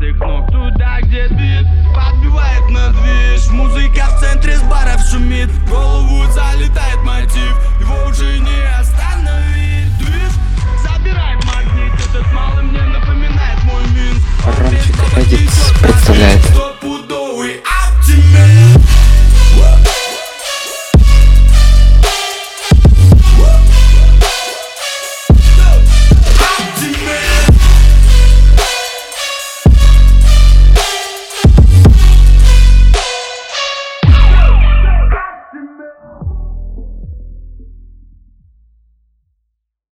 каждых ног туда, где бит подбивает на движ. Музыка в центре с баров шумит, в голову залетает мотив.